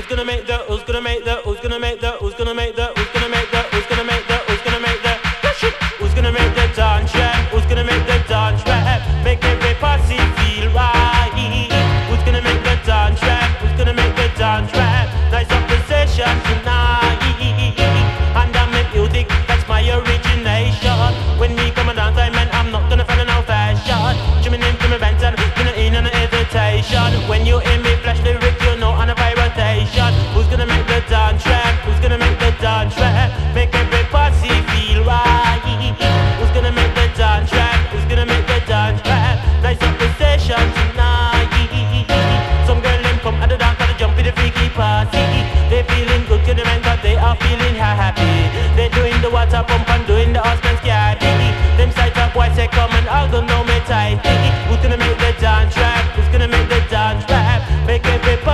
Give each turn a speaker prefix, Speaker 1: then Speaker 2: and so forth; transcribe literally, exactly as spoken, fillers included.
Speaker 1: Who's gonna make the, who's gonna make the, who's gonna make the, who's gonna make the, who's gonna make the, who's gonna make the, who's gonna make the, who's gonna make the dance rap, who's gonna make the dance rap, make every posse feel right. Who's gonna make the dance rap, who's gonna make the dance rap, nice up the session tonight. And I make music, that's my origination. When me come and dance, I mean I'm not gonna follow no fashion. Jamming into my bands and gonna in on an hesitation. When you hear me flash the rip, you know on a vibration. Who's gonna make the dance rap? Who's gonna make the dance rap? Make every posse feel right. Who's gonna make the dance rap? Who's gonna make the dance rap? Nice up the session tonight. Some girl them come at the dance and they jump in the freaky party. They feeling good to the man 'cause they are feeling happy. They doing the water pump and doing the husband scabby. Them side up boys say come and all gonna know me tight. Who's gonna make the dance rap? Who's gonna make the dance rap? Make every